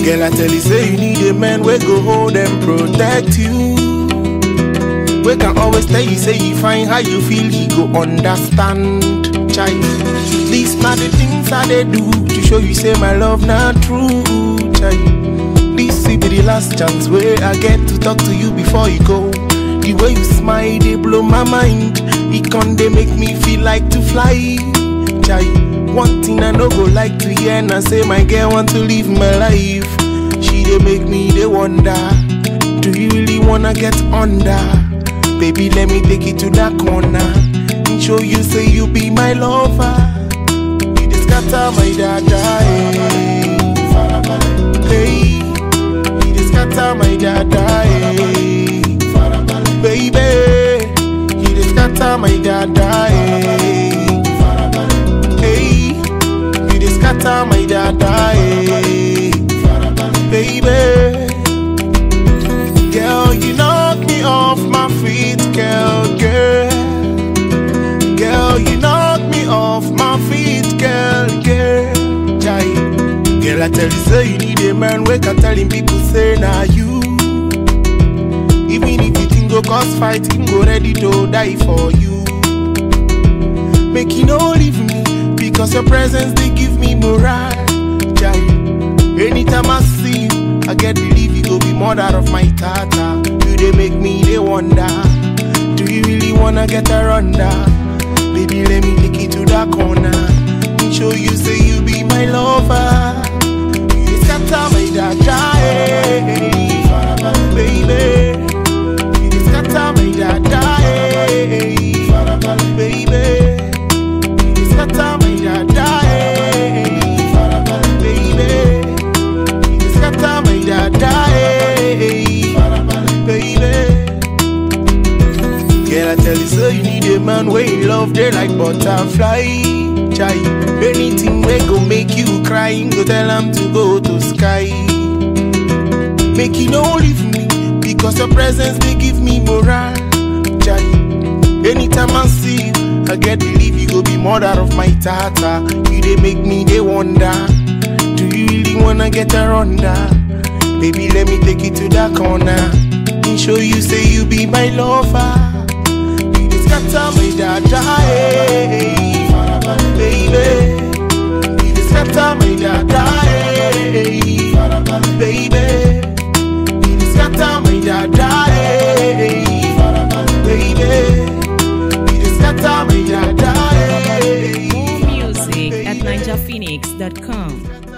Girl, I tell you, say you need a man where go hold and protect you. We can always tell you, say you find how you feel, he go understand. Child, these not the things I they do to show you, say my love not true. Child, this will be the last chance where I get to talk to you before you go. The way you smile, they blow my mind. It can they make me feel like to fly. Child, one thing I no go like to hear, and I say my girl want to live my life. She they make me they wonder, do you really wanna get under? Baby, let me take you to that corner and show you, say you be my lover. You just scatter my dada, hey. You just scatter my dada, baby. You just scatter my dada, hey. You just scatter my dada, baby. Girl, you knock me off my feet, girl. Girl, you knock me off my feet, girl. Girl, I tell you, say you need a man, wake up telling people, say, nah, you. Even if you think go cause fight, him go ready to die for you. Make you no leave me, because your presence, they give me morale. Anytime I see you, I get relief, you go be mother of my tata. You they make me they wonder, do you really wanna get her under? Baby, let me take you to that corner and show you, say you be my lover. You just scatter my dada, baby. You just scatter my dada, baby. You just scatter my dada, baby. Girl, I tell you, so you need a man where you love, they like butterfly. Chai, anything we go make you cry, go tell him to go to sky. Make you no leave me, because your presence they give me morale. Chai, anytime I see you, I get believe you go be mother of my tata. You they make me they wonder, do you really wanna get her under? Baby, let me take you to that corner and show you, say you be my lover. You just scatter my dada, baby. You just scatter my dada, baby. You just scatter my dada, baby. You just scatter my dada. More music at ninjaphoenix.com.